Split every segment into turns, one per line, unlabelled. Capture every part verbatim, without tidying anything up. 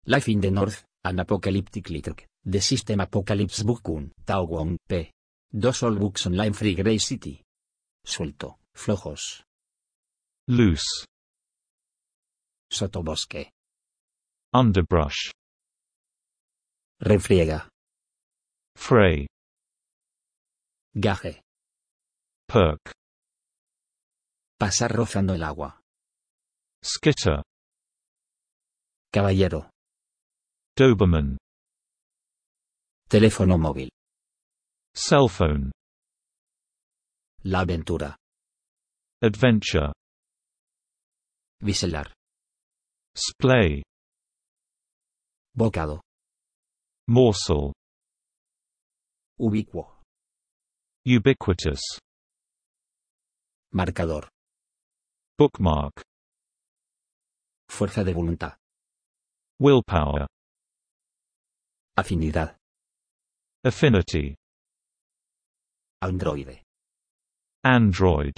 Life in the North, an Apocalyptic Literature, The System Apocalypse Book one, Tao Wong, p. Dos All Books Online Free Grey City. Suelto, flojos.
Loose.
Sotobosque.
Underbrush.
Refriega.
Fray.
Gaje.
Perk.
Pasar rozando el agua.
Skitter.
Caballero.
Doberman.
Teléfono móvil.
Cell phone.
La aventura.
Adventure.
Biselar.
Splay.
Bocado.
Morsel.
Ubicuo.
Ubiquitous.
Marcador.
Bookmark.
Fuerza de voluntad.
Willpower.
Afinidad.
Affinity.
Androide.
Android.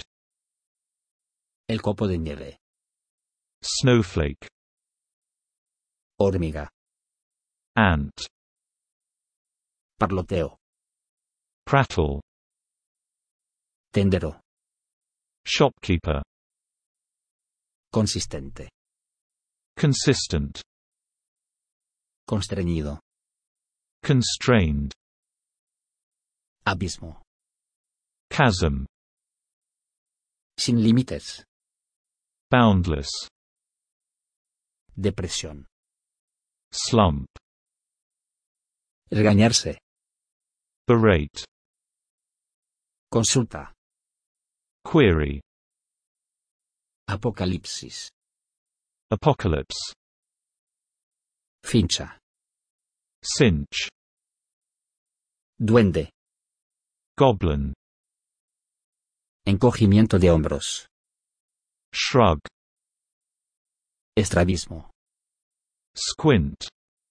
El copo de nieve.
Snowflake.
Hormiga.
Ant.
Parloteo.
Prattle.
Tendero.
Shopkeeper.
Consistente.
Consistent.
Constreñido.
Constrained.
Abismo.
Chasm.
Sin límites.
Boundless.
Depresión.
Slump.
Regañarse.
Berate.
Consulta.
Query.
Apocalipsis.
Apocalypse.
Fincha.
Cinch.
Duende.
Goblin.
Encogimiento de hombros.
Shrug.
Estrabismo.
Squint.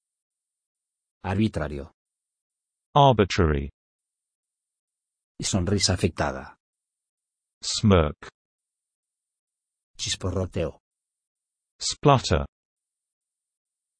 Arbitrario.
Arbitrary.
Sonrisa afectada.
Smirk.
Chisporroteo.
Splutter.